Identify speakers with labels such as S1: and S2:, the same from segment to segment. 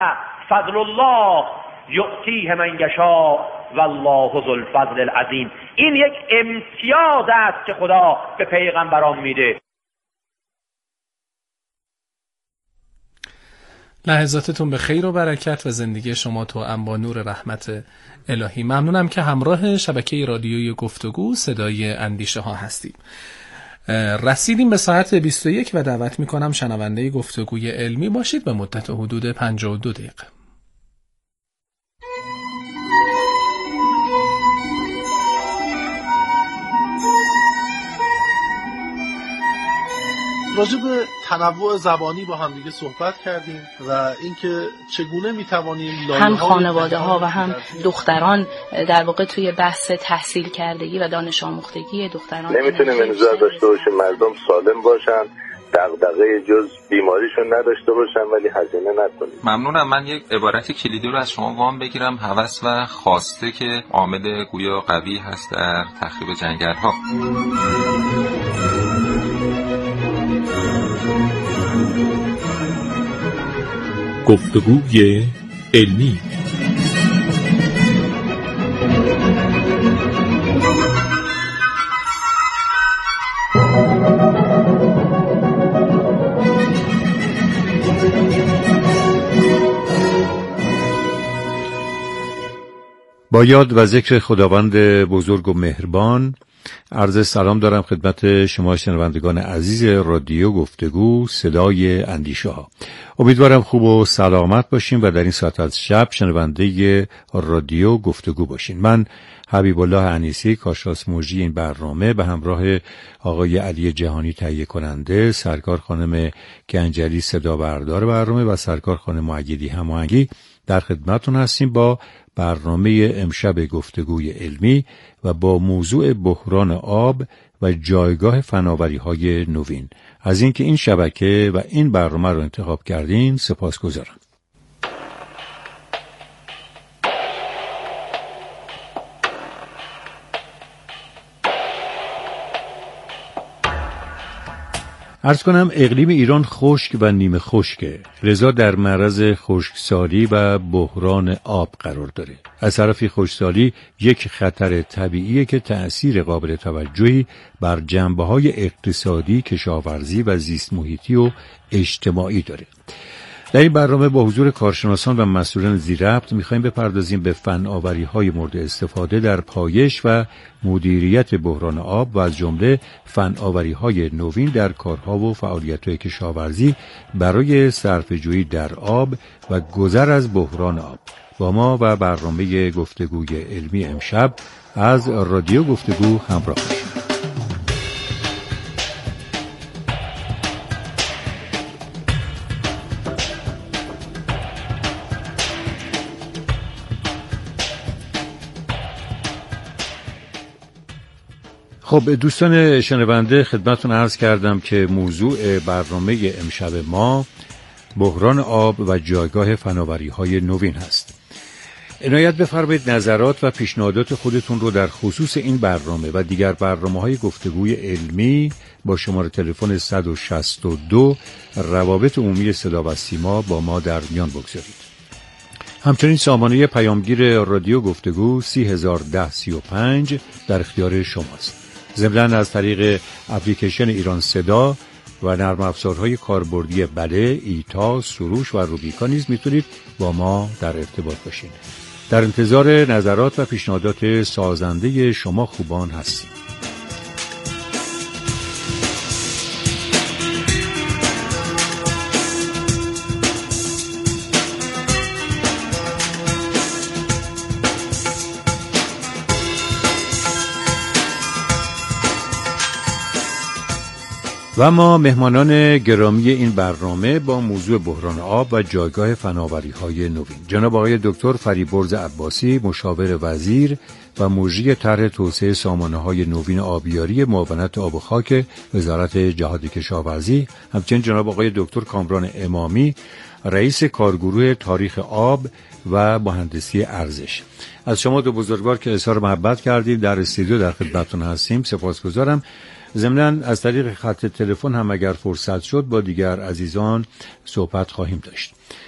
S1: فضل الله یؤتیه من یشاء والله ذو الفضل العظیم. این یک امتیاز است که خدا به پیغمبران میده.
S2: لحظاتتون به خیر و برکت و زندگی شما توأم با نور رحمت الهی. ممنونم که همراه شبکه رادیویی گفتگو صدای اندیشه ها هستیم. رسیدیم به ساعت 21 و دعوت میکنم شنونده گفتگوی علمی باشید به مدت حدود 52 دقیقه.
S3: راجع به تنوع زبانی با هم دیگه صحبت کردیم و اینکه چگونه میتوانیم
S4: هم خانواده‌ها و هم دختران در واقع توی بحث تحصیل کردگی و دانش آموختگی دختران
S5: نمیتونیم انتظار داشته باشیم مردم سالم باشن، دغدغه جز بیماریشون نداشته باشن ولی هزینه نکنیم.
S6: ممنونم. من یک عبارت کلیدی رو از شما وام بگیرم. هوس و خواسته که عامل گویا قوی هست در تخریب جنگل‌ها.
S7: گفتگوی علمی. با یاد و ذکر خداوند بزرگ و مهربان عرض سلام دارم خدمت شما شنوندگان عزیز رادیو گفتگو صدای اندیشه ها. امیدوارم خوب و سلامت باشین و در این ساعت از شب شنونده رادیو گفتگو باشین. من حبیب الله انیسی کارشناس موجی این برنامه به همراه آقای علی جهانی تهیه کننده، سرکار خانم گنجلی صدا بردار برنامه و سرکار خانم مؤیدی هماهنگی در خدمتتون هستیم با برنامه امشب گفتگوی علمی و با موضوع بحران آب و جایگاه فناوری‌های نوین. از اینکه این شبکه و این برنامه رو انتخاب کردین سپاسگزارم. عرض کنم اقلیم ایران خشک و نیمه خشکه، لذا در معرض خشکسالی و بحران آب قرار داره. از طرفی خشکسالی یک خطر طبیعیه که تأثیر قابل توجهی بر جنبه‌های اقتصادی، کشاورزی و زیست محیطی و اجتماعی داره. در این برنامه با حضور کارشناسان و مسئولان ذی‌ربط می‌خوایم بپردازیم به فناوری‌های مورد استفاده در پایش و مدیریت بحران آب و از جمله فناوری‌های نوین در کارها و فعالیت‌های کشاورزی برای صرفه‌جویی در آب و گذر از بحران آب. با ما و برنامه گفتگوی علمی امشب از رادیو گفتگو همراه باشید. خب دوستان شنونده خدمتتون عرض کردم که موضوع برنامه امشب ما بحران آب و جایگاه فناوری‌های نوین هست. عنایت بفرمایید نظرات و پیشنهادات خودتون رو در خصوص این برنامه و دیگر برنامه‌های گفتگوی علمی با شماره تلفن 162 روابط عمومی صدا و سیما با ما در میان بگذارید. همچنین سامانه پیامگیر رادیو گفتگو 301035 در اختیار شماست. ضمناً از طریق اپلیکیشن ایران صدا و نرم افزارهای کاربردی بله، ایتا، سروش و روبیکا نیز میتونید با ما در ارتباط باشید. در انتظار نظرات و پیشنهادات سازنده شما خوبان هستیم. و ما مهمانان گرامی این برنامه با موضوع بحران آب و جایگاه فناوری‌های نوین، جناب آقای دکتر فریبرز عباسی مشاور وزیر و مجری طرح توسعه سامانه‌های نوین آبیاری معاونت آب و خاک وزارت جهاد کشاورزی، همچنین جناب آقای دکتر کامران امامی رئیس کارگروه تاریخ آب و مهندسی ارزش. از شما دو بزرگوار که اظهار محبت کردید در استودیو در خدمتتون هستیم سپاسگزارم. ضمناً از طریق خط تلفن هم اگر فرصت شد با دیگر عزیزان صحبت خواهیم داشت.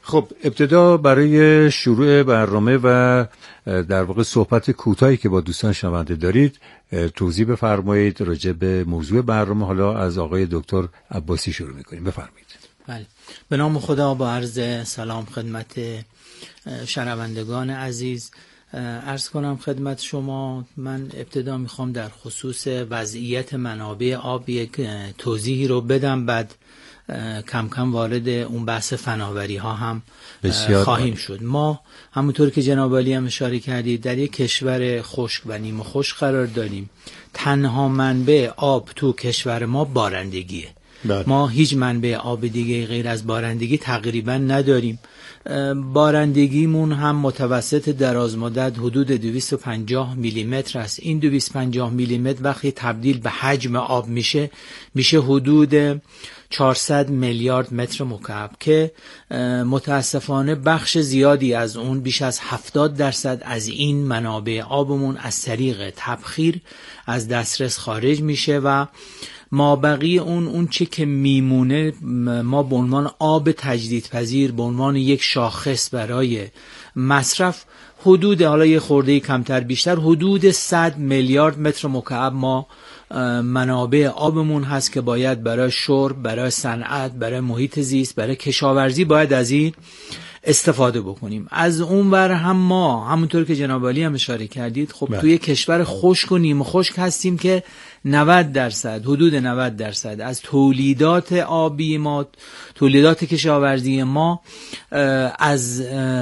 S7: خب ابتدا برای شروع برنامه و در واقع صحبت کوتاهی که با دوستان شنونده دارید توضیح بفرمایید راجع به موضوع برنامه. حالا از آقای دکتر عباسی شروع می‌کنیم، بفرمایید.
S8: بله، به نام خدا، با عرض سلام خدمت شنوندگان عزیز. عرض کنم خدمت شما، من ابتدا میخوام در خصوص وضعیت منابع آب یک توضیحی رو بدم، بعد کم کم وارد اون بحث فناوری ها هم خواهیم شد. ما همونطور که جناب عالی هم اشاره کردید در یک کشور خشک و نیمه خشک قرار داریم. تنها منبع آب تو کشور ما بارندگیه. ما هیچ منبع آب دیگه غیر از بارندگی تقریبا نداریم. بارندگیمون هم متوسط دراز مدت حدود 250 میلیمتر است. این 250 میلیمتر وقتی تبدیل به حجم آب میشه حدود 400 میلیارد متر مکعب که متاسفانه بخش زیادی از اون، بیش از 70% از این منابع آبمون از طریق تبخیر از دسترس خارج میشه و مابقی اون چه که میمونه ما به عنوان آب تجدیدپذیر به عنوان یک شاخص برای مصرف حدود، حالا یه خورده کمتر بیشتر، حدود 100 میلیارد متر مکعب ما منابع آبمون هست که باید برای شرب، برای صنعت، برای محیط زیست، برای کشاورزی باید از این استفاده بکنیم. از اون ور هم ما همونطور که جناب عالی هم اشاره کردید خب توی کشور خشک و نیمه خشک هستیم که 90%، حدود 90% از تولیدات آبی ما، تولیدات کشاورزی ما از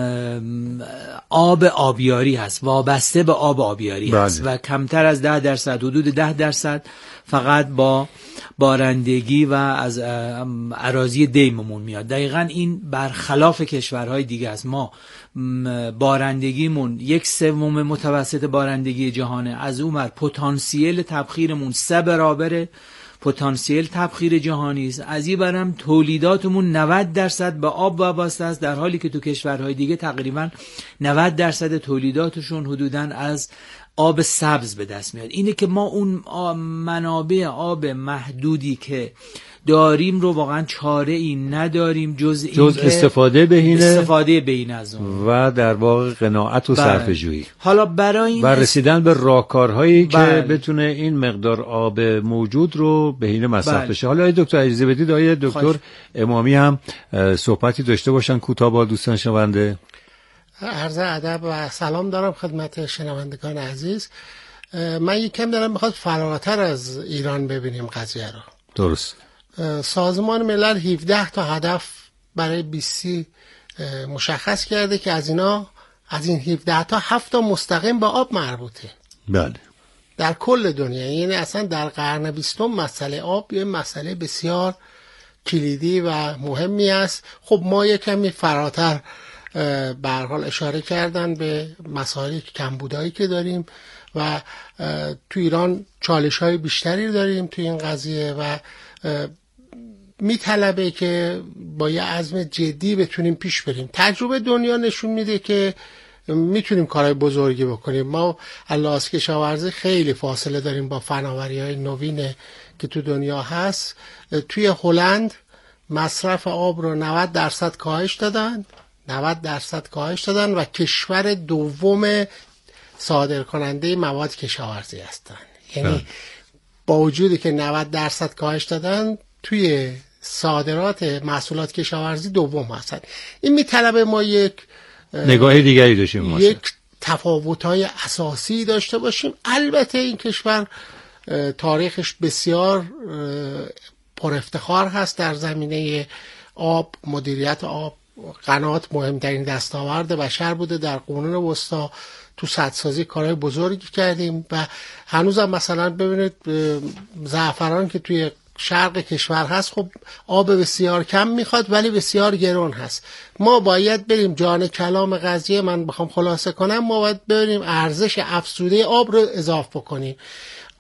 S8: آب آبیاری هست، وابسته به آب آبیاری هست و کمتر از 10%، حدود 10% فقط با بارندگی و از اراضی دیممون میاد. دقیقاً این برخلاف کشورهای دیگه است. ما بارندگیمون 1/3 متوسط بارندگی جهانه، از اون ور پتانسیل تبخیرمون 3 برابر پتانسیل تبخیر جهانی است، از این برم تولیداتمون 90% به آب وابسته است، در حالی که تو کشورهای دیگه تقریباً 90% تولیداتشون حدوداً از آب سبز به دست میاد. اینه که ما اون منابع آب محدودی که داریم رو واقعا چاره ای نداریم جز
S7: استفاده
S8: بهینه از اون
S7: و در واقع قناعت و صرفه‌جویی.
S8: حالا برای این
S7: و رسیدن به راهکارهایی که بتونه این مقدار آب موجود رو بهینه مصرف بشه. حالا دکتر اجازه بدید آقای دکتر امامی هم صحبتی داشته باشن کوتاه با دوستان شنونده.
S9: عرض ادب و سلام دارم خدمت شنوندگان عزیز. من یکم دارم میخواد فراتر از ایران ببینیم قضیه رو.
S7: درست.
S9: سازمان ملل 17 تا هدف برای 2030 مشخص کرده که از این 17 تا 7 تا مستقیم به آب مربوطه.
S7: بله.
S9: در کل دنیا، یعنی اصلا در قرن 20 مسئله آب یه مسئله بسیار کلیدی و مهمی است. خب ما یکمی فراتر به هر حال اشاره کردن به مسائل کمبودایی که داریم و تو ایران چالش‌های بیشتری داریم تو این قضیه و میطلبه که با یه عزم جدی بتونیم پیش بریم. تجربه دنیا نشون میده که میتونیم کارهای بزرگی بکنیم. ما از کشاورزی خیلی فاصله داریم با فناوری‌های نوین که تو دنیا هست. توی هلند مصرف آب رو 90% کاهش دادن، 90% کاهش دادن و کشور دوم صادرکننده مواد کشاورزی هستن. یعنی با وجودی که 90% کاهش دادن توی صادرات محصولات کشاورزی دوم هستن. این میطلبه ما یک
S7: نگاه دیگری داشتیم،
S9: یک تفاوت‌های اساسی داشته باشیم. البته این کشور تاریخش بسیار پر افتخار هست در زمینه آب، مدیریت آب. قنات مهمترین دستاورد بشر بوده. در قرون وسطا تو سدسازی کارهای بزرگی کردیم و هنوزم مثلا ببینید زعفران که توی شرق کشور هست خب آب بسیار کم میخواد ولی بسیار گران هست. ما باید بریم جان کلام قضیه، من بخوام خلاصه کنم، ما باید بریم ارزش افزوده آب رو اضافه کنیم.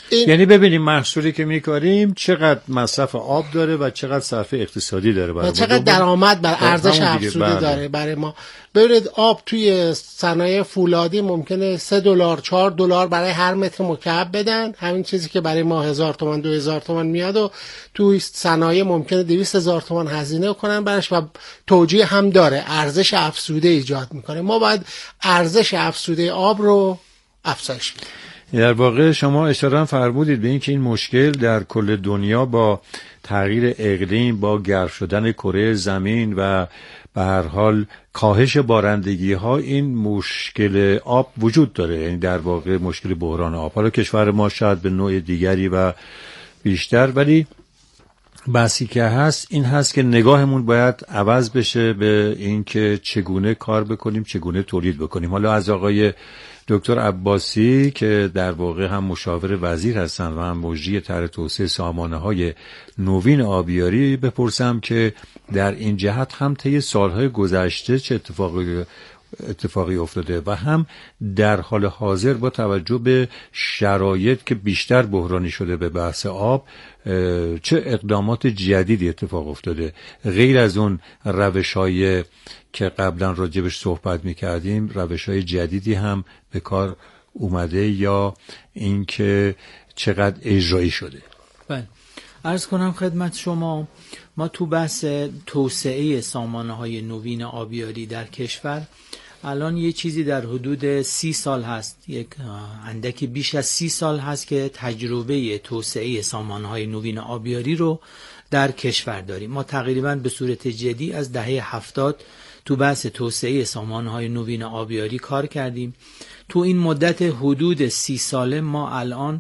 S7: یعنی ببینیم محصولی که میکاریم چقدر مصرف آب داره و چقدر صرف اقتصادی داره
S9: و چقدر درآمد بر ارزش افزوده داره برای ما. ببینید آب توی صنایع فولادی ممکنه $3 $4 برای هر متر مکعب بدن، همین چیزی که برای ما 1000 تومان 2000 تومان میاد و توی صنایع ممکنه 200,000 تومان هزینه کنن برش و توجیه هم داره، ارزش افزوده ایجاد میکنه. ما باید ارزش افزوده آب رو افزایش بدیم.
S7: در واقع شما اشاره هم فرمودید به اینکه این مشکل در کل دنیا با تغییر اقلیم، با گرم شدن کره زمین و به هر حال کاهش بارندگی ها، این مشکل آب وجود داره، یعنی در واقع مشکل بحران آب. حالا کشور ما شاید به نوع دیگری و بیشتر، ولی بحثی که هست این هست که نگاهمون باید عوض بشه به این که چگونه کار بکنیم، چگونه تولید بکنیم. حالا از آقای دکتر عباسی که در واقع هم مشاور وزیر هستن و هم مجری طرح توسعه سامانه‌های نوین آبیاری بپرسم که در این جهت هم طی سالهای گذشته چه اتفاقی افتاده و هم در حال حاضر با توجه به شرایط که بیشتر بحرانی شده به بحث آب چه اقدامات جدیدی اتفاق افتاده، غیر از اون روش‌های که قبلا راجبش صحبت می‌کردیم، روش‌های جدیدی هم به کار اومده یا اینکه چقدر اجرایی شده؟
S8: بله، عرض کنم خدمت شما، ما تو بحث توسعه سامانه‌های نوین آبیاری در کشور الان یه چیزی در حدود 30 سال هست، یک اندکی بیش از 30 سال هست که تجربه توسعه سامانه‌های نوین آبیاری رو در کشور داریم. ما تقریباً به صورت جدی از دهه 70 تو بحث توسعه سامانه‌های نوین آبیاری کار کردیم. تو این مدت حدود 30 ساله ما الان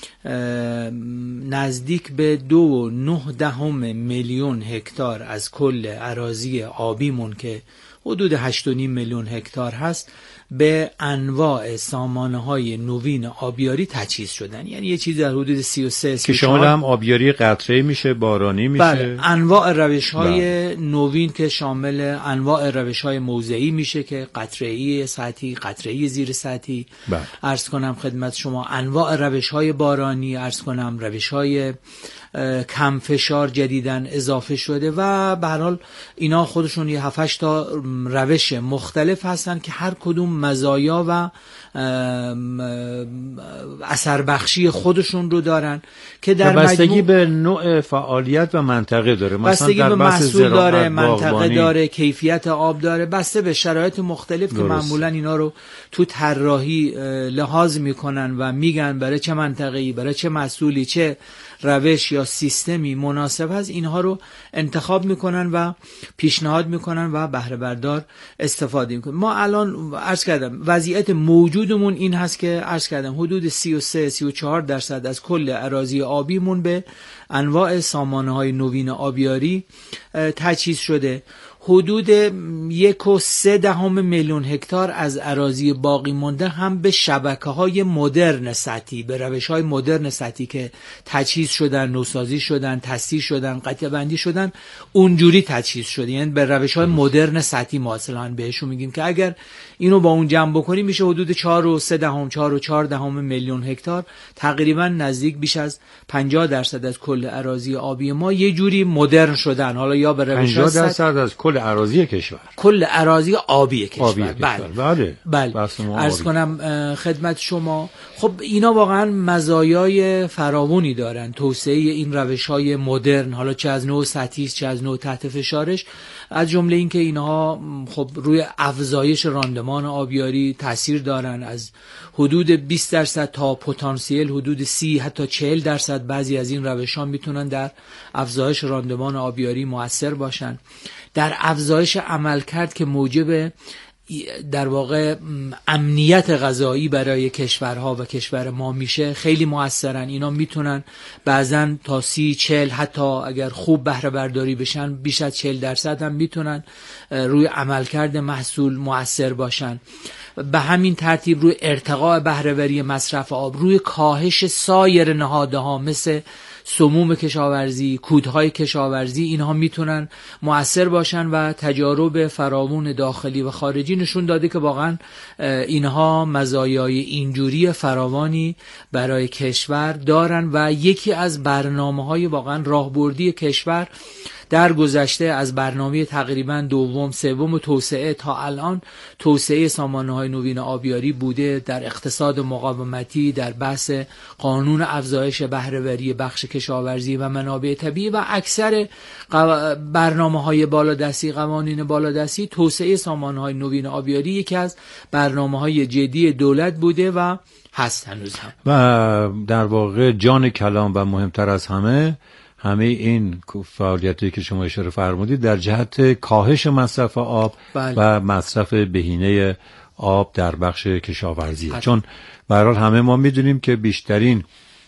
S8: نزدیک به 2.9 میلیون هکتار از کل اراضی آبیمون که حدود 8.5 میلیون هکتار هست به انواع سامانه‌های نوین آبیاری تجهیز شدن. یعنی یه چیز در حدود 33
S7: که شامل هم آبیاری قطره‌ای میشه، بارانی میشه.
S8: بله، انواع روش‌های نوین که شامل انواع روش‌های موضعی میشه که قطره‌ای سطحی، قطره‌ای زیر سطحی. عرض کنم خدمت شما انواع روش‌های بارانی، عرض کنم روش‌های کم فشار جدیدن اضافه شده و به هر حال اینا خودشون یه 7-8 تا روش مختلف هستن که هر کدوم مزایا و اثر بخشی خودشون رو دارن که در
S7: بستگی به نوع فعالیت و منطقه داره،
S8: بستگی به محصول داره، منطقه داره، کیفیت آب داره، بسته به شرایط مختلف که معمولا اینا رو تو طراحی لحاظ میکنن و میگن برای چه منطقه‌ای، برای چه محصولی، چه روش یا سیستمی مناسب هست، اینها رو انتخاب میکنن و پیشنهاد میکنن و بهره بردار استفاده میکنن. ما الان عرض کردم وضعیت موجودمون این هست که عرض کردم حدود 33-34% از کل اراضی آبیمون به انواع سامانه‌های نوین آبیاری تجهیز شده. حدود 1.3 میلیون هکتار از اراضی باقی مونده هم به شبکه‌های مدرن سطحی، به روش‌های مدرن سطحی که تجهیز شدن، نوسازی شدن، تصحیح شدن، قطعه بندی شدن، اونجوری تجهیز شده. یعنی به روش‌های مدرن سطحی ما اصلا بهشون میگیم که اگر اینو با اون جمع بکنیم میشه حدود 4.4 میلیون هکتار، تقریبا نزدیک بیش از 50% از کل اراضی آبی ما یه جوری مدرن شدن. حالا یا به روش‌های
S7: 50% از کل اراضی کشور،
S8: کل اراضی آبی کشور.
S7: بله.
S8: عرض کنم خدمت شما، خب اینا واقعا مزایای فراوانی دارن، توسعه این روش‌های مدرن، حالا چه از نوع سطحی چه از نوع تحت فشارش، از جمله این که اینها خب روی افزایش راندمان آبیاری تاثیر دارن، از حدود 20% تا پتانسیل حدود 30 حتی 40% بعضی از این روش‌ها میتونن در افزایش راندمان آبیاری مؤثر باشن. در افزایش عملکرد که موجب در واقع امنیت غذایی برای کشورها و کشور ما میشه خیلی مؤثرن. اینا میتونن بعضن تا 30-40 حتی اگر خوب بهره برداری بشن بیش از 40% هم میتونن روی عملکرد محصول مؤثر باشن. به همین ترتیب روی ارتقاء بهره‌وری مصرف آب، روی کاهش سایر نهادها مثل سموم کشاورزی، کودهای کشاورزی، اینها میتونن مؤثر باشن و تجارب فراوون داخلی و خارجی نشون داده که واقعا اینها مزایای اینجوری فراوانی برای کشور دارن و یکی از برنامه‌های واقعا راهبردی کشور در گذشته از برنامه تقریبا دوم سوم توسعه تا الان توسعه سامانه‌های نوین آبیاری بوده، در اقتصاد مقاومتی، در بحث قانون افزایش بهره‌وری بخش کشاورزی و منابع طبیعی و اکثر برنامه‌های بالادستی، قوانین بالادستی، توسعه سامانه‌های نوین آبیاری یکی از برنامه‌های جدی دولت بوده و هست هنوز هم.
S7: و در واقع جان کلام و مهمتر از همه این فعالیتی که شما اشاره فرمودید در جهت کاهش مصرف آب و مصرف بهینه آب در بخش کشاورزی، چون به هر حال همه ما میدونیم که بیشترین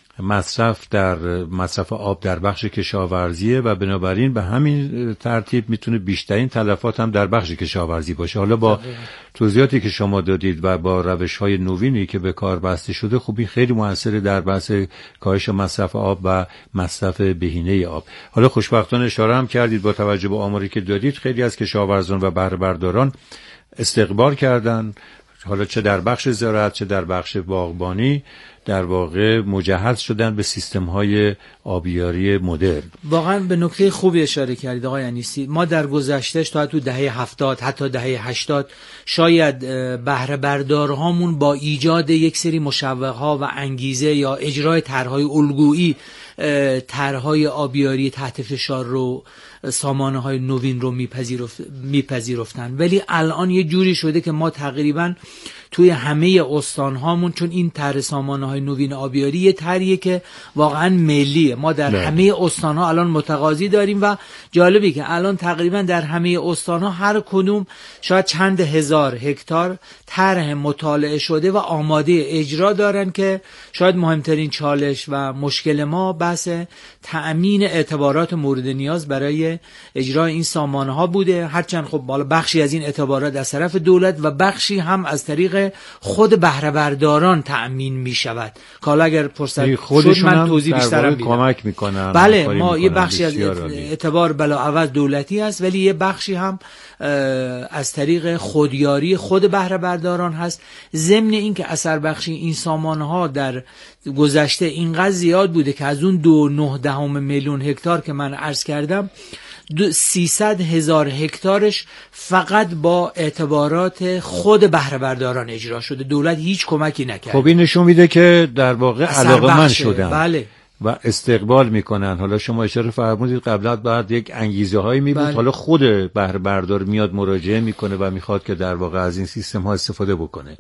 S7: مصرف آب در بخش کشاورزیه و بنابراین به همین ترتیب میتونه بیشترین تلفات هم در بخش کشاورزی باشه. حالا با توضیحاتی که شما دادید و با روش‌های نوینی که به کار بسته شده، خب این خیلی موثره در بحث کاهش مصرف آب و مصرف بهینه آب. حالا خوشبختانه اشاره هم کردید با توجه به آماری که دادید خیلی از کشاورزان و بهره برداران استقبال کردن، حالا چه در بخش زراعت چه در بخش باغبانی، در واقع مجهز شدن به سیستم‌های آبیاری مدرن.
S8: واقعا به نکته خوبی اشاره کردید آقای انیسی. ما در گذشته تا تو دهه 70 حتی دهه 80 شاید بهره بردارهامون با ایجاد یک سری مشوق‌ها و انگیزه یا اجرای طرح‌های الگویی طرح‌های آبیاری تحت فشار رو سامانه‌های نوین رو میپذیرفتن، ولی الان یه جوری شده که ما تقریبا توی همه استانهامون، چون این طرح سامانه‌های نوین آبیاری یه طرحیه که واقعا ملیه، ما در همه استانها الان متقاضی داریم و جالبی که الان تقریبا در همه استانها هر کدوم شاید چند هزار هکتار طرح مطالعه شده و آماده اجرا دارن که شاید مهمترین چالش و مشکل ما بحث تأمین اعتبارات مورد نیاز برای اجرای این سامانه‌ها بوده، هرچند خب بالا بخشی از این اعتبارات از طرف دولت و بخشی هم از طریق خود بهره برداران تأمین می شود که حالا اگر فرصت شد من توضیح بیشترم میدم.
S7: کمک میکنن.
S8: بله، ما یه بخشی از اعتبار بلاعوض دولتی است، ولی یه بخشی هم از طریق خودیاری خود بهره برداران هست. ضمن این که اثر بخشی این سامانه‌ها در گذشته اینقدر زیاد بوده که از اون 2.9 میلیون هکتار که من عرض کردم 300,000 هکتارش فقط با اعتبارات خود بهره برداران اجرا شده، دولت هیچ کمکی نکرد.
S7: خب این نشون میده که در واقع علاقه‌مند شدن.
S8: بله.
S7: و استقبال میکنن. حالا شما اشاره فرمودید قبلا بعد یک انگیزه هایی می بود،
S8: بله.
S7: حالا خود بهره بردار میاد مراجعه میکنه و میخواد که در واقع از این سیستم ها استفاده بکنه.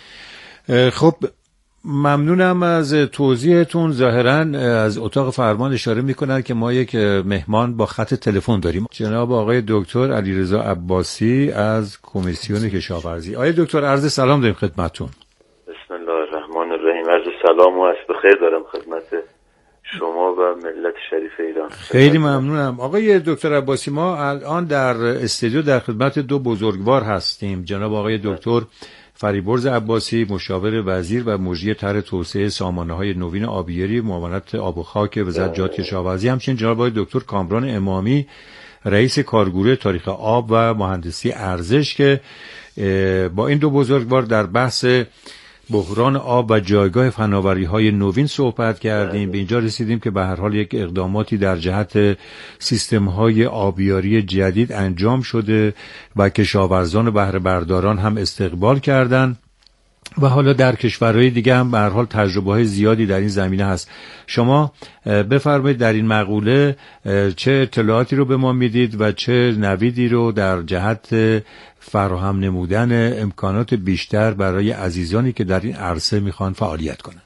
S7: خب ممنونم از توضیحتون. ظاهرا از اتاق فرمان اشاره میکنن که ما یک مهمان با خط تلفن داریم، جناب آقای دکتر علیرضا عباسی از کمیسیون کشاورزی. آقای دکتر عرض سلام داریم خدمتتون.
S10: بسم الله الرحمن الرحیم. عرض سلام و عصر بخیر دارم خدمت شما و ملت شریف ایران.
S7: خیلی ممنونم آقای دکتر عباسی. ما الان در استودیو در خدمت دو بزرگوار هستیم، جناب آقای دکتر فریبرز عباسی مشاور وزیر و مجری طرح توسعه سامانه‌های نوین آبیاری معاونت آب و خاک وزارت جهاد کشاورزی، همچنین جناب آقای دکتر کامران امامی رئیس کارگروه تاریخ آب و مهندسی ارزش که با این دو بزرگوار در بحث بحران آب و جایگاه فناوری‌های نوین صحبت کردیم. به اینجا رسیدیم که به هر حال یک اقداماتی در جهت سیستم‌های آبیاری جدید انجام شده و کشاورزان و بهره برداران هم استقبال کردند و حالا در کشورهای دیگه هم به هر حال تجربه‌های زیادی در این زمینه هست. شما بفرمایید در این مقوله چه اطلاعاتی رو به ما میدید و چه نویدی رو در جهت فراهم نمودن امکانات بیشتر برای عزیزانی که در این عرصه میخوان فعالیت کنن.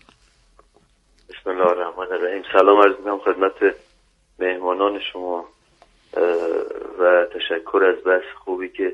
S10: بسم الله الرحمن الرحیم. سلام عرض می‌کنم خدمت مهمانان شما و تشکر از بحث خوبی که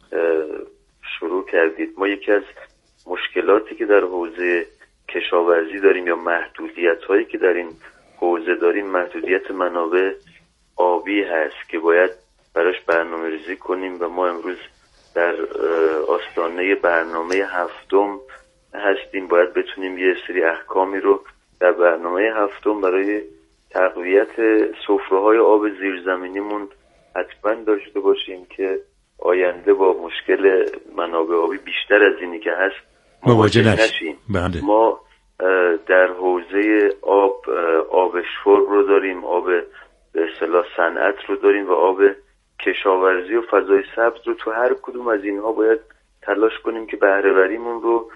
S10: شروع کردید. ما یکی از مشکلاتی که در حوزه کشاورزی داریم یا محدودیت‌هایی که در این حوزه داریم محدودیت منابع آبی هست که باید براش برنامه‌ریزی کنیم و ما امروز در آستانه برنامه 7 هستیم. باید بتونیم یه سری احکامی رو در برنامه 7 برای تقویت سفره‌های آب زیرزمینیمون حتما داشته باشیم که آینده با مشکل منابع آبی بیشتر از اینی که هست مواجه نشیم. ما در حوزه آب شرب رو داریم، آب به اصطلاح صنعت رو داریم و آب کشاورزی و فضای سبز رو. تو هر کدوم از اینها باید تلاش کنیم که بهره‌وریمون رو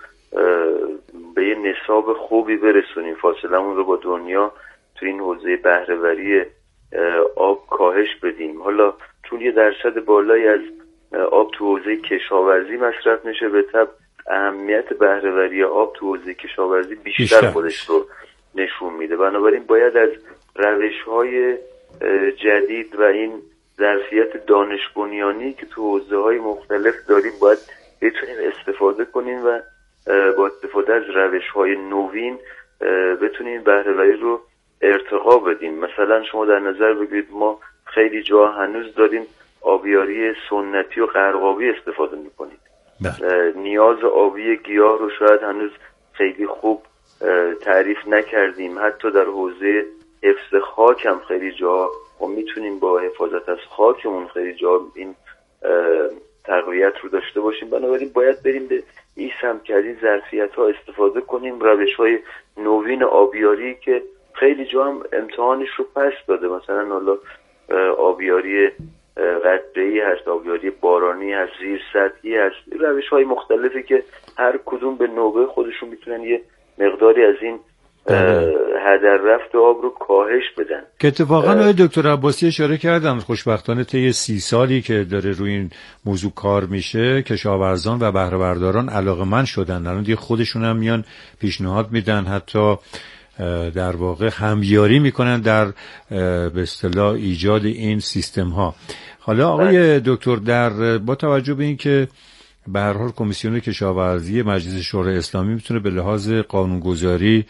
S10: به یه نصاب خوبی برسونیم، فاصلمون رو با دنیا تو این حوزه بهره‌وری آب کاهش بدیم. حالا چون یه درصد بالایی از آب تو حوزه کشاورزی مصرف میشه، به طب اهمیت بهره‌وری آب تو حوزه کشاورزی بیشتر خودش رو نشون میده. بنابراین باید از روش‌های جدید و این ظرفیت دانش بنیانی که تو حوزه‌های مختلف داریم باید بتونیم استفاده کنیم و با استفاده از روش‌های نوین بتونیم بهره‌وری رو ارتقا بدیم. مثلا شما در نظر بگیرید ما خیلی جا هنوز داریم آبیاری سنتی و غرقابی استفاده میکنیم. نیاز آبی گیاه رو شاید هنوز خیلی خوب تعریف نکردیم. حتی در حوزه حفظ خاک هم خیلی جا ما میتونیم با حفاظت از خاکمون خیلی جا این تقویت رو داشته باشیم. بنابراین باید بریم به این سمت که از این ظرفیت‌ها استفاده کنیم، روش‌های نوین آبیاری که خیلی جا هم امتحانش رو پس داده. مثلا حالا آبیاری قطره‌ای هست، آبیاری بارانی هست، زیر سطحی هست، روش‌های مختلفی که هر کدوم به نوبه خودشون میتونن یه مقداری از این هدر رفت آب رو کاهش بدن.
S7: که اتفاقا آقای دکتر عباسی اشاره کردن خوشبختانه طی 30 سالی که داره روی این موضوع کار میشه کشاورزان و بهره برداران علاقه‌مند شدن. الان دیگه خودشون هم میان پیشنهاد میدن، حتی در واقع همیاری میکنن در به اصطلاح ایجاد این سیستم ها. حالا آقای دکتر با توجه به این که به هر حال کمیسیون کشاورزی مجلس شورای اسلامی میتونه به لحاظ قانونگذاری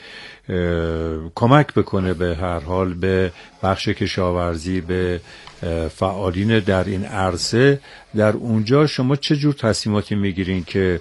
S7: کمک بکنه به هر حال به بخش کشاورزی، به فعالین در این عرصه، در اونجا شما چه جور تصمیماتی میگیرین که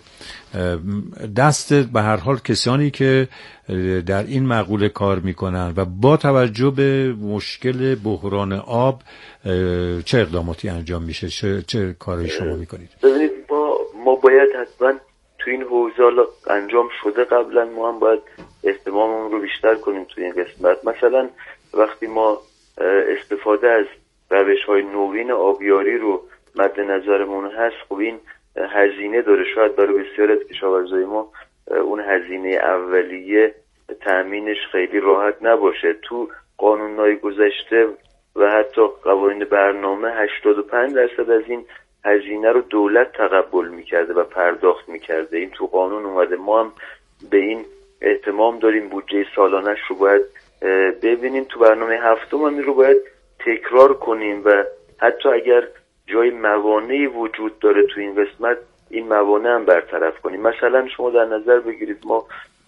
S7: دست به هر حال کسانی که در این مقوله کار میکنن و با توجه به مشکل بحران آب چه اقداماتی انجام میشه، چه کاری شما میکنید؟
S10: ببینید ما باید حتما تو این حوزه انجام شده قبلا، ما هم باید اهتماممون رو بیشتر کنیم تو این قسمت. مثلا وقتی ما استفاده از روش‌های نوین آبیاری رو مد نظرمون هست، خب این هزینه داره. شاید برای بسیار از کشاورزای ما اون هزینه اولیه تأمینش خیلی راحت نباشه. تو قانون‌های گذشته و حتی قوانین برنامه 85% از این هزینه رو دولت تقبل میکرده و پرداخت میکرده. این تو قانون اومده. ما هم به این اهتمام داریم، بودجه سالانش رو باید ببینیم. تو برنامه هفتم هم این رو باید تکرار کنیم و حتی اگر جای موانعی وجود داره تو این قسمت این موانع هم برطرف کنیم. مثلا شما در نظر بگیرید ما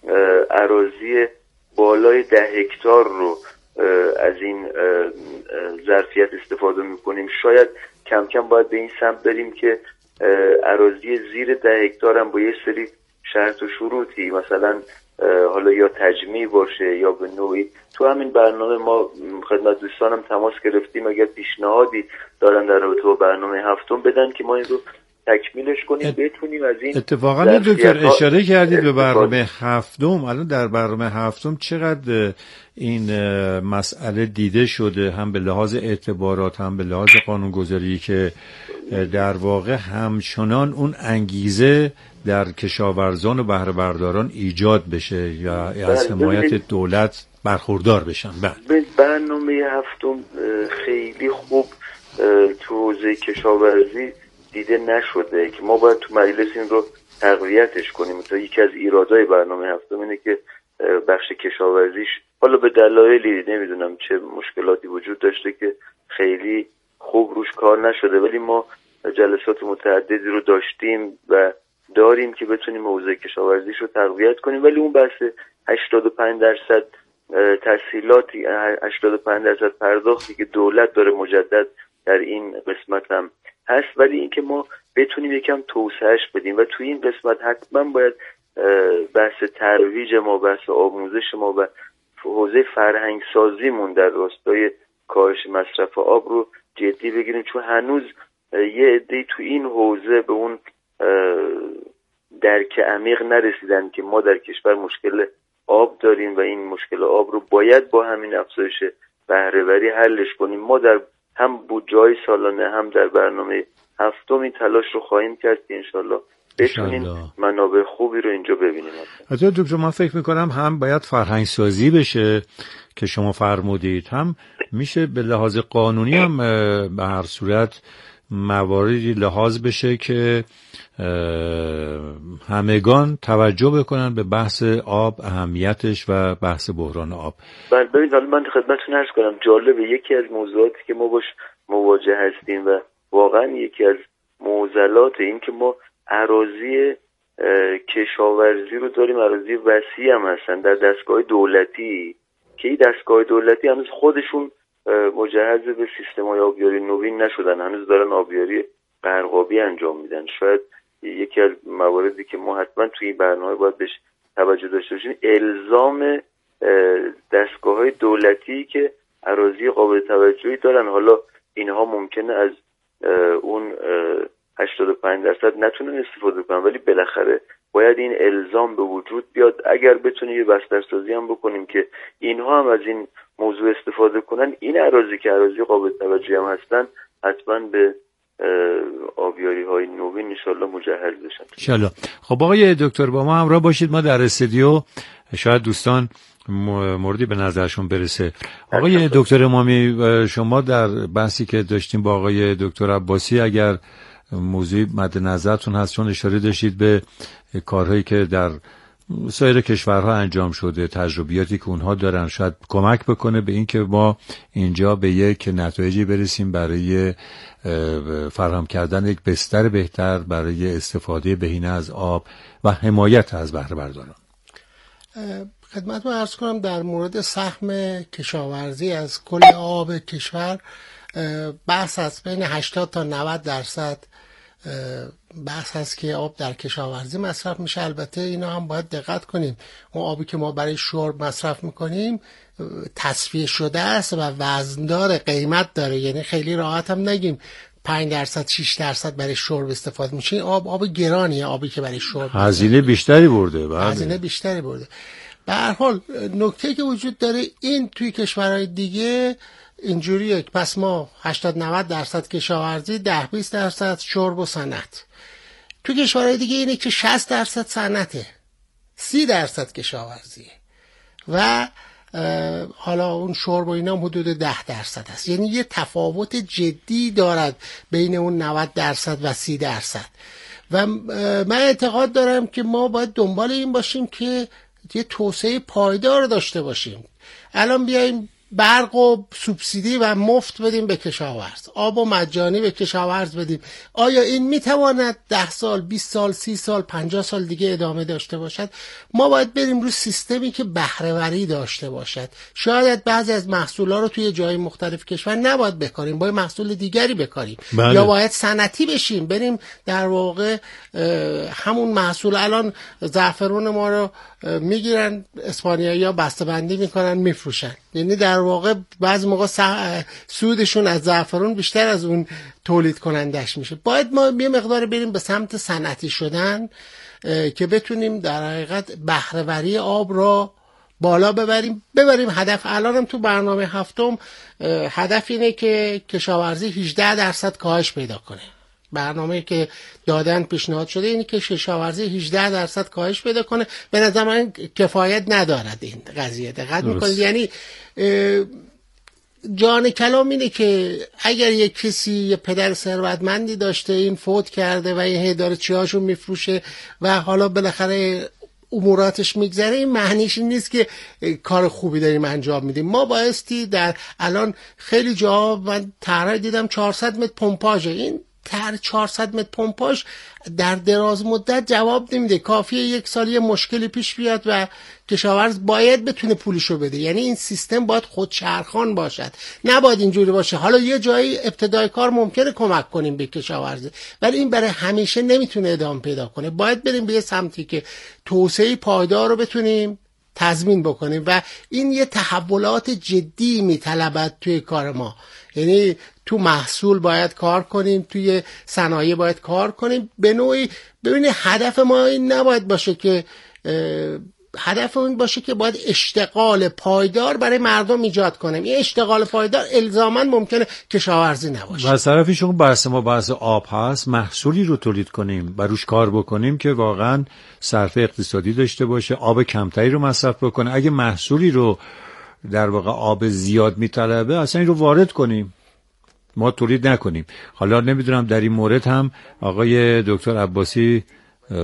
S10: اراضی بالای 10 هکتار رو از این ظرفیت استفاده میکنیم. شاید کم کم باید به این سمت بریم که اراضی زیر 10 هکتار هم با یه سری شرط و شروطی، مثلا حالا یا تجمیع باشه یا به نوعی، تو همین برنامه ما خدمت دوستانم تماس گرفتیم اگر پیشنهادی دارن در رابطه با برنامه هفتم بدن که ما این رو تکمیلش کنیم بتونیم از این.
S7: اتفاقا دکتر اشاره کردید به برنامه هفتم. الان در برنامه هفتم چقدر این مسئله دیده شده، هم به لحاظ اعتبارات هم به لحاظ قانونگذاری، که در واقع همچنان اون انگیزه در کشاورزان و بهره برداران ایجاد بشه یا از حمایت دولت برخوردار بشن.
S10: برنامه هفتم خیلی خوب تو حوزه کشاورزی دیده نشده که ما باید تو مجلس این رو تقویتش کنیم. مثلا یکی از ایرادای برنامه هفتم اینه که بخش کشاورزیش حالا به دلایلی نمیدونم چه مشکلاتی وجود داشته که خیلی خوب روش کار نشده، ولی ما جلسات متعددی رو داشتیم و داریم که بتونیم حوزه کشاورزیش رو تقویت کنیم. ولی اون بحث 85% تسهیلاتی، 85% پرداختی که دولت داره مجدد در این قسمت هم هست، ولی اینکه ما بتونیم یکم توسعهش بدیم و توی این قسمت حتما باید بحث ترویج ما، بحث آموزش ما و حوزه فرهنگ سازیمون در راستای کاهش مصرف آب رو جدی بگیریم، چون هنوز یه عده‌ای تو این حوزه به اون درک عمیق نرسیدن که ما در کشور مشکل آب داریم و این مشکل آب رو باید با همین افزایش بهره‌وری حلش کنیم. ما در هم بودجه‌های سالانه هم در برنامه هفتم این تلاش رو خواهیم کرد که انشالله بتونیم منابع خوبی رو اینجا ببینیم.
S7: حتی دکتر من فکر میکنم هم باید فرهنگ سازی بشه که شما فرمودید، هم میشه به لحاظ قانونی هم به هر صورت مواردی لحاظ بشه که همگان توجه بکنن به بحث آب، اهمیتش و بحث بحران آب.
S10: بله ببینید، حالا من خدمتتون عرض کنم جالبه، یکی از موضوعاتی که ما باش مواجه هستیم و واقعا یکی از معضلات این که ما اراضی کشاورزی رو داریم، اراضی وسیع هم هستن در دستگاه دولتی که این دستگاه دولتی هنوز خودشون مجهز به سیستم‌های آبیاری نوین نشدن، هنوز دارن آبیاری غرقابی انجام میدن. شاید یکی از مواردی که ما حتما توی این برنامه باید بهش توجه داشته باشیم الزام دستگاه‌های دولتی که اراضی قابل توجهی دارن. حالا اینها ممکنه از اون 85% نتونن استفاده کنن، ولی بالاخره باید این الزام به وجود بیاد. اگر بتونیم یه بسترسازی هم بکنیم که اینها هم از این موضوع استفاده کنن، این اراضی که اراضی قابل توجهی هم هستن حتما به آبیاری های نوین انشالله مجهز بشن.
S7: انشالله. خب آقای دکتر با ما همراه باشید، ما در استودیو شاید دوستان موردی به نظرشون برسه. آقای دکتر امامی، شما در بحثی که داشتیم با آقای دکتر عباسی اگر موضوعی مد نظرتون هست، چون اشاره داشتید به کارهایی که در سایر کشورها انجام شده، تجربیاتی که اونها دارن، شاید کمک بکنه به این که ما اینجا به یک نتایجی برسیم برای فراهم کردن یک بستر بهتر برای استفاده بهینه از آب و حمایت از بهره برداران.
S9: خدمتتون عرض کنم در مورد سهم کشاورزی از کل آب کشور بحث از بین 80 تا 90% بحث هست که آب در کشاورزی مصرف میشه. البته اینا هم باید دقت کنیم، اون آبی که ما برای شرب مصرف میکنیم تصفیه شده است و وزندار، قیمت داره، یعنی خیلی راحت هم نگیم 5% 6% برای شرب استفاده میشه. این آب گرانیه، آبی که برای شرب
S7: هزینه بیشتری برده.
S9: هزینه بیشتری برده. به هر حال نکته که وجود داره این توی کشورهای دیگه اینجوریه که پس ما 80-90% کشاورزی، 10-20% شرب و صنعت. تو کشورهای دیگه اینه که 60% صنعته، 30% کشاورزیه و حالا اون شرب و اینا حدود 10% هست. یعنی یه تفاوت جدی دارد بین اون 90% و 30%. و من اعتقاد دارم که ما باید دنبال این باشیم که یه توسعه پایدار داشته باشیم. الان بیایم برق و سوبسیدی و مفت بدیم به کشاورز، آب و مجانی به کشاورز بدیم، آیا این میتواند 10 سال 20 سال 30 سال 50 سال دیگه ادامه داشته باشد؟ ما باید بریم روی سیستمی که بهره‌وری داشته باشد. شاید بعضی از محصولات رو توی جای مختلف کشور نباید بکاریم، باید محصول دیگری بکاریم.
S7: بله.
S9: یا باید صنعتی بشیم، بریم در واقع همون محصول. الان زعفرون ما رو میگیرن اسپانیایی‌ها، بسته‌بندی میکنن میفروشن، یعنی در واقع بعضی موقع سودشون از زعفرون بیشتر از اون تولید کنندش میشه. باید ما یه مقدار بریم به سمت صنعتی شدن که بتونیم در حقیقت بهره‌وری آب را بالا ببریم. هدف الانم تو برنامه هفتم هدف اینه که کشاورزی 18% کاهش پیدا کنه. برنامه‌ای که دادن پیشنهاد شده اینه که کشاورزی 18% کاهش پیدا کنه. به نظر من کفایت ندارد این قضیه. دقت می‌کنید؟ یعنی جان کلام اینه که اگر یک کسی یه پدر ثروتمندی داشته، این فوت کرده و این داره چیاشو میفروشه و حالا بالاخره اموراتش میگذره، این معنیش این نیست که کار خوبی داریم انجام میدیم. ما بایستی در الان خیلی جا من طرح دیدم 400 متر پمپاژه. این 400 متر پمپاژ در دراز مدت جواب نمیده. کافیه یک سال یه مشکلی پیش بیاد و کشاورز باید بتونه پولشو بده. یعنی این سیستم باید خودچرخان باشد، نباید اینجوری باشه. حالا یه جایی ابتدای کار ممکنه کمک کنیم به کشاورز، ولی این برای همیشه نمیتونه ادامه پیدا کنه. باید بریم به یه سمتی که توسعه پایدار رو بتونیم تضمین بکنیم و این یه تحولات جدی میطلبد توی کار ما. یعنی تو محصول باید کار کنیم، توی صنایع باید کار کنیم. به نوعی ببینید هدف ما این نباید باشه که هدف اون باشه که باید اشتغال پایدار برای مردم ایجاد کنیم. این اشتغال پایدار الزاماً ممکنه کشاورزی نباشه.
S7: و از طرفی شما بحث ما بحث آب هست، محصولی رو تولید کنیم، بروش کار بکنیم که واقعاً صرفه اقتصادی داشته باشه، آب کمتری رو مصرف بکنه. اگه محصولی رو در واقع آب زیاد میطلبه اصلا این رو وارد کنیم، ما تولید نکنیم. حالا نمیدونم در این مورد هم آقای دکتر عباسی